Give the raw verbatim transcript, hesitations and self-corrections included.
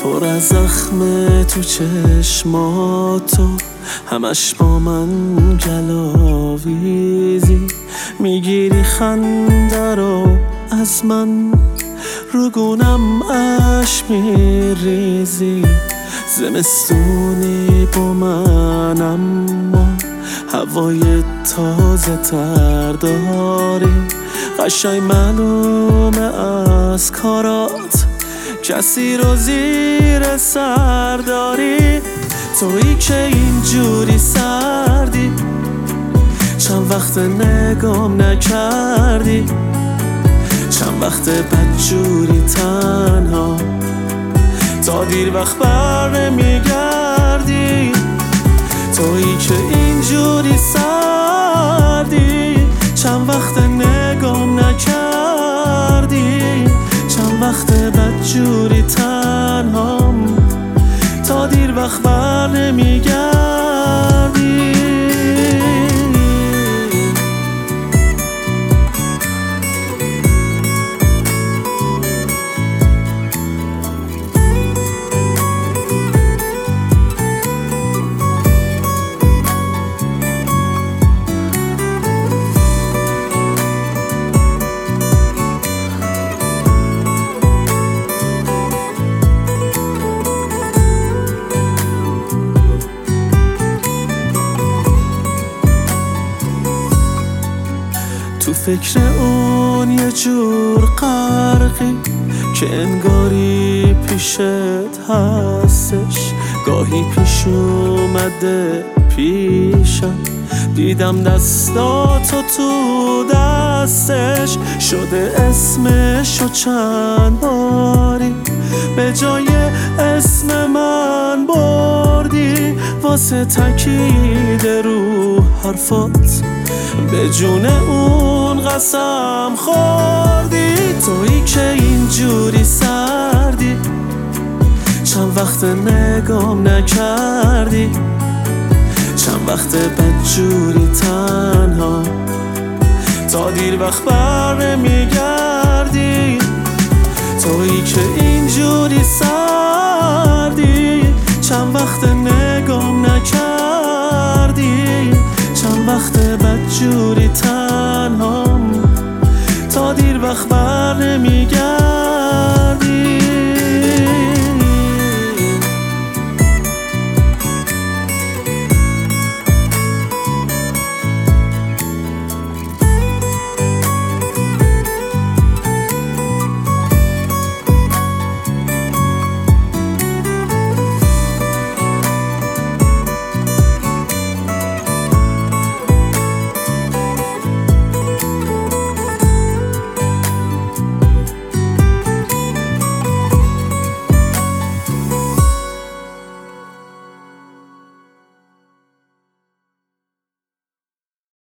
پر از زخم تو چشماتو، همش با من گلاویزی، میگیری خنده رو از من، رو گونم اشک میریزی. زمستونی با من اما هوای تازه تر داری، قشنگ معلومه از کارات کسی رو زیر سر داری. تویی که اینجوری سردی، چند وقت نگام نکردی، چند وقت بدجوری تنها، تا دیر وقت بر نمیگردی. تویی که اینجوری سردی، چند وقت نگام نکردی، چند وقت بدجوری تنهام، تا دیر وقت بر نمیگردی. تو فکر اون یه جور غرقی که انگاری پیشت هستش، گاهی پیش اومده پیشم، دیدم دستاتو تو دستش، شده اسمشو چند باری به جای اسم من بردی، واسه تاکید رو حرفات به جون اون قسم خوردی. تویی که اینجوری سردی، چند وقت نگام نکردی، چند وقت بدجوری تنها، تا دیر وقت بر نمیگردی. تویی که اینجوری سردی، چند وقت نگام نکردی، چند وقت بدجوری تنهام، تا دیر وقت بر نمیگردی.